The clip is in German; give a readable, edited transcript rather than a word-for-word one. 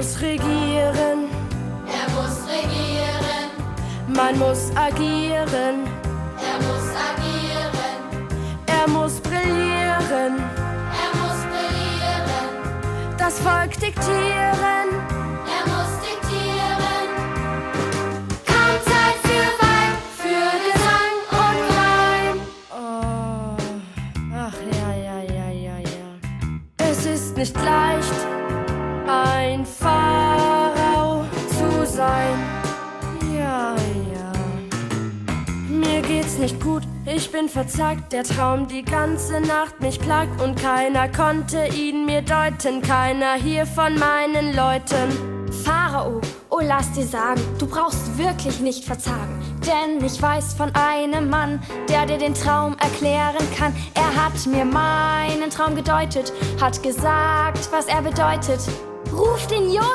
muss regieren. Er muss regieren. Man muss agieren. Er muss agieren. Er muss brillieren. Er muss brillieren. Das Volk diktieren. Er muss diktieren. Kaum Zeit für Wein, für Gesang und Reim. Oh, ach ja. Es ist nicht leicht, ein Pharao zu sein. Ja. Mir geht's nicht gut, ich bin verzagt. Der Traum die ganze Nacht mich plagt und keiner konnte ihn mir deuten. Keiner hier von meinen Leuten. Pharao, oh lass dir sagen, du brauchst wirklich nicht verzagen. Denn ich weiß von einem Mann, der dir den Traum erklären kann. Er hat mir meinen Traum gedeutet, hat gesagt, was er bedeutet. Ruf den Josef!